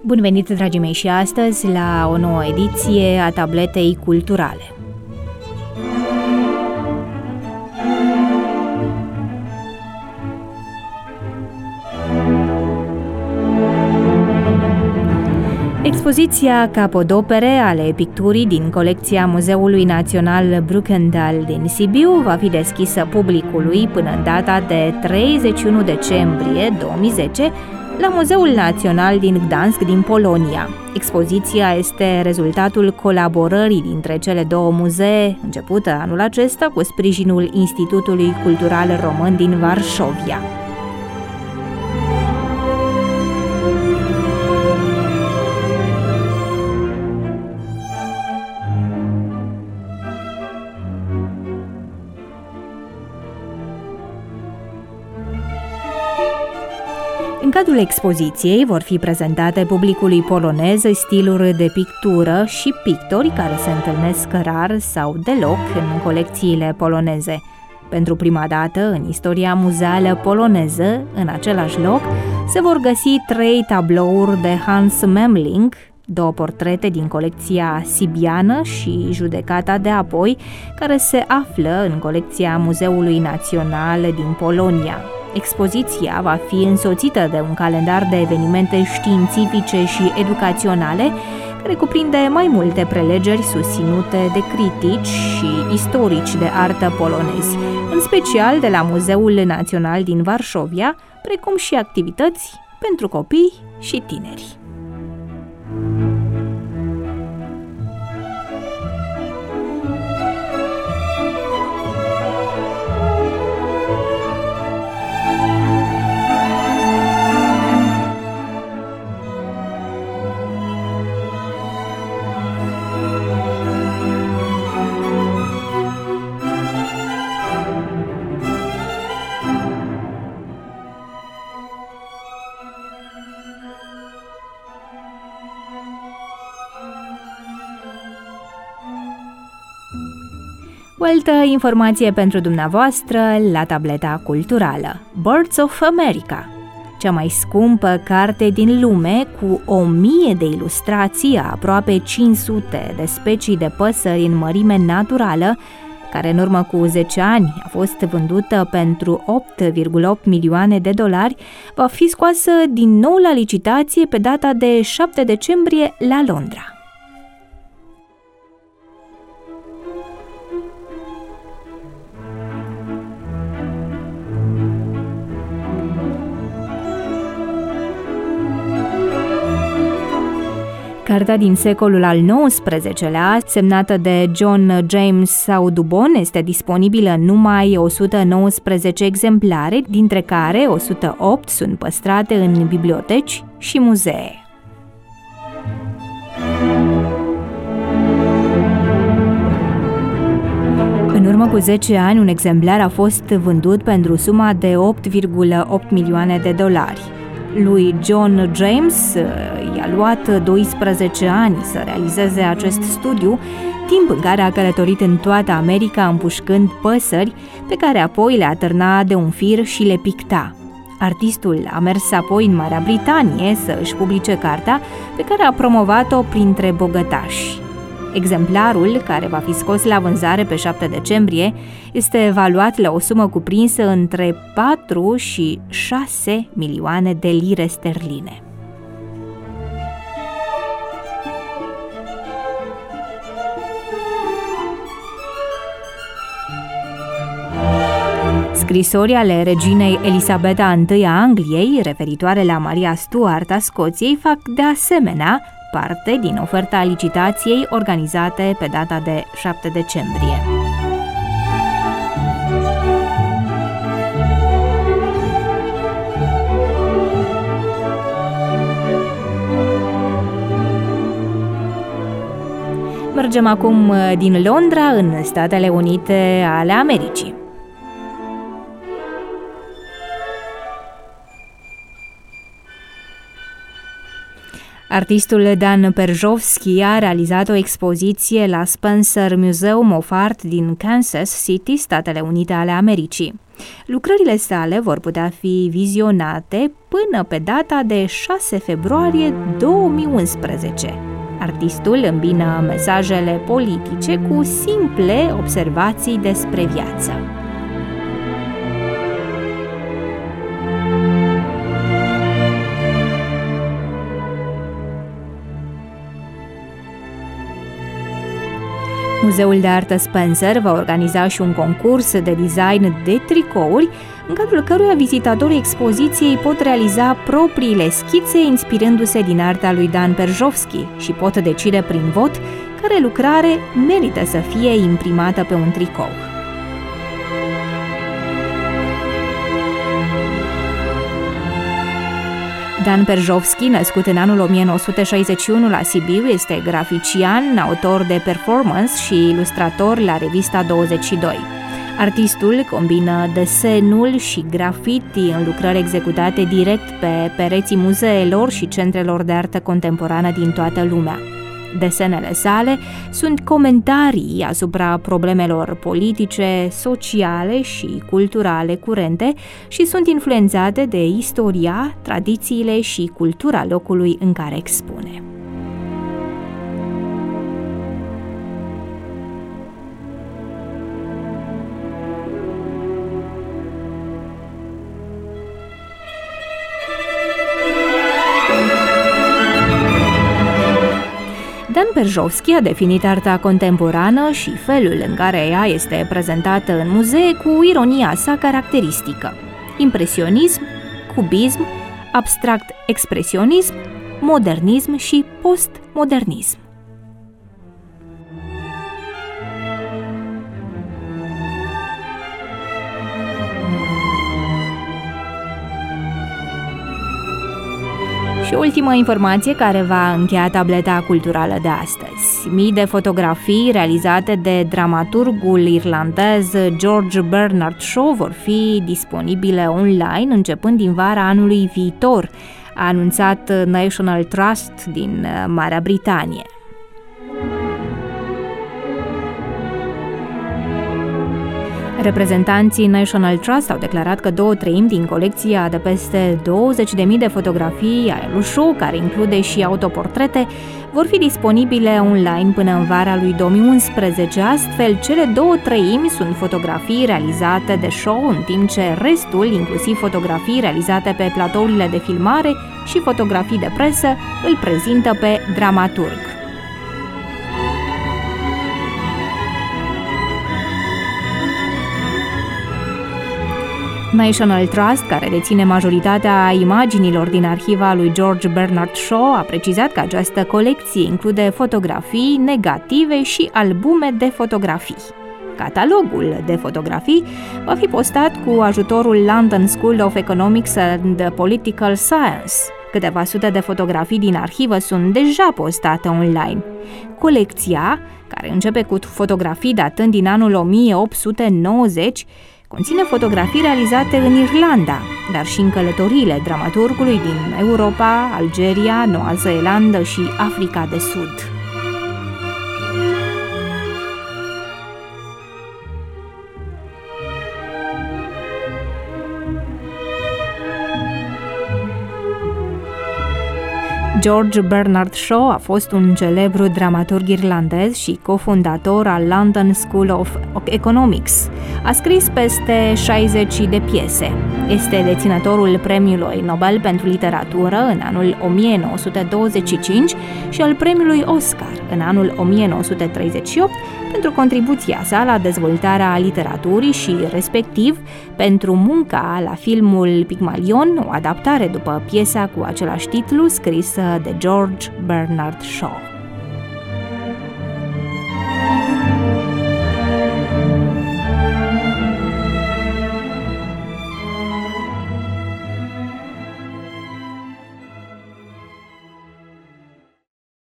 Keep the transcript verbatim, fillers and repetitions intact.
Bun venit, dragii mei, și astăzi la o nouă ediție a Tabletei Culturale. Expoziția Capodopere ale picturii din colecția Muzeului Național Bruckendal din Sibiu va fi deschisă publicului până în data de treizeci și unu decembrie două mii zece la Muzeul Național din Gdansk din Polonia. Expoziția este rezultatul colaborării dintre cele două muzee, începută anul acesta cu sprijinul Institutului Cultural Român din Varșovia. În cadrul expoziției vor fi prezentate publicului polonez stiluri de pictură și pictori care se întâlnesc rar sau deloc în colecțiile poloneze. Pentru prima dată în istoria muzeală poloneză, în același loc, se vor găsi trei tablouri de Hans Memling, două portrete din colecția sibiană și Judecata de apoi, care se află în colecția Muzeului Național din Polonia. Expoziția va fi însoțită de un calendar de evenimente științifice și educaționale, care cuprinde mai multe prelegeri susținute de critici și istorici de artă polonezi, în special de la Muzeul Național din Varșovia, precum și activități pentru copii și tineri. O altă informație pentru dumneavoastră la tableta culturală. Birds of America, cea mai scumpă carte din lume, cu o mie de ilustrații a aproape cinci sute de specii de păsări în mărime naturală, care în urmă cu zece ani a fost vândută pentru opt virgulă opt milioane de dolari, va fi scoasă din nou la licitație pe data de șapte decembrie la Londra. Cartea din secolul al nouăsprezecelea, semnată de John James Audubon, este disponibilă în numai o sută nouăsprezece exemplare, dintre care o sută opt sunt păstrate în biblioteci și muzee. În urmă cu zece ani, un exemplar a fost vândut pentru suma de opt virgulă opt milioane de dolari. Lui John James i-a luat doisprezece ani să realizeze acest studiu, timp în care a călătorit în toată America împușcând păsări pe care apoi le atârna de un fir și le picta. Artistul a mers apoi în Marea Britanie să își publice cartea, pe care a promovat-o printre bogătași. Exemplarul, care va fi scos la vânzare pe șapte decembrie, este evaluat la o sumă cuprinsă între patru și șase milioane de lire sterline. Scrisori ale reginei Elisabeta I a Angliei, referitoare la Maria Stuart a Scoției, fac de asemenea parte din oferta licitației organizate pe data de șapte decembrie. Mergem acum din Londra în Statele Unite ale Americii. Artistul Dan Perzhovski a realizat o expoziție la Spencer Museum of Art din Kansas City, Statele Unite ale Americii. Lucrările sale vor putea fi vizionate până pe data de șase februarie două mii unsprezece. Artistul îmbină mesajele politice cu simple observații despre viață. Muzeul de Artă Spencer va organiza și un concurs de design de tricouri, în cadrul căruia vizitatorii expoziției pot realiza propriile schițe inspirându-se din arta lui Dan Perzhovski și pot decide prin vot care lucrare merită să fie imprimată pe un tricou. Dan Perzhovski, născut în anul o mie nouă sute șaizeci și unu la Sibiu, este grafician, autor de performance și ilustrator la revista douăzeci și doi. Artistul combină desenul și graffiti în lucrări executate direct pe pereții muzeelor și centrelor de artă contemporană din toată lumea. Desenele sale sunt comentarii asupra problemelor politice, sociale și culturale curente și sunt influențate de istoria, tradițiile și cultura locului în care expune. Dan Perzhovski a definit arta contemporană și felul în care ea este prezentată în muzee cu ironia sa caracteristică: impresionism, cubism, abstract expresionism, modernism și postmodernism. Și ultima informație care va încheia tableta culturală de astăzi. Mii de fotografii realizate de dramaturgul irlandez George Bernard Shaw vor fi disponibile online începând din vara anului viitor, a anunțat National Trust din Marea Britanie. Reprezentanții National Trust au declarat că două treimi din colecția de peste douăzeci de mii de fotografii a lui Shaw, care include și autoportrete, vor fi disponibile online până în vara lui două mii unsprezece. Astfel, cele două treimi sunt fotografii realizate de Shaw, în timp ce restul, inclusiv fotografii realizate pe platourile de filmare și fotografii de presă, îl prezintă pe dramaturg. National Trust, care deține majoritatea imaginilor din arhiva lui George Bernard Shaw, a precizat că această colecție include fotografii, negative și albume de fotografii. Catalogul de fotografii va fi postat cu ajutorul London School of Economics and Political Science. Câteva sute de fotografii din arhivă sunt deja postate online. Colecția, care începe cu fotografii datând din anul o mie opt sute nouăzeci, conține fotografii realizate în Irlanda, dar și în călătoriile dramaturgului din Europa, Algeria, Noua Zeelandă și Africa de Sud. George Bernard Shaw a fost un celebru dramaturg irlandez și cofondator al London School of Economics. A scris peste șaizeci de piese. Este deținătorul Premiului Nobel pentru literatură în anul o mie nouă sute douăzeci și cinci și al Premiului Oscar în anul o mie nouă sute treizeci și opt pentru contribuția sa la dezvoltarea literaturii și, respectiv, pentru munca la filmul Pygmalion, o adaptare după piesa cu același titlu scrisă de George Bernard Shaw.